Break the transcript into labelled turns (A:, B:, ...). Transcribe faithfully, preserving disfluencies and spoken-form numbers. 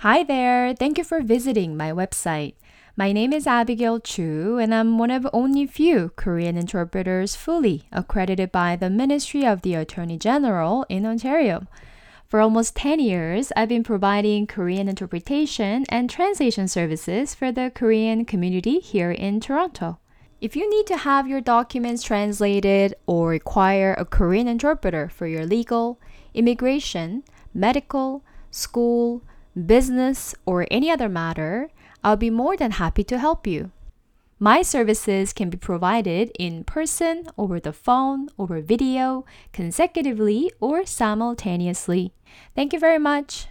A: Hi there, thank you for visiting my website. My name is Abigail Chu, and I'm one of only few Korean interpreters fully accredited by the Ministry of the Attorney General in Ontario. For almost ten years, I've been providing Korean interpretation and translation services for the Korean community here in Toronto. If you need to have your documents translated or require a Korean interpreter for your legal, immigration, medical, school, business, or any other matter, I'll be more than happy to help you. My services can be provided in person, over the phone, over video, consecutively, or simultaneously. Thank you very much.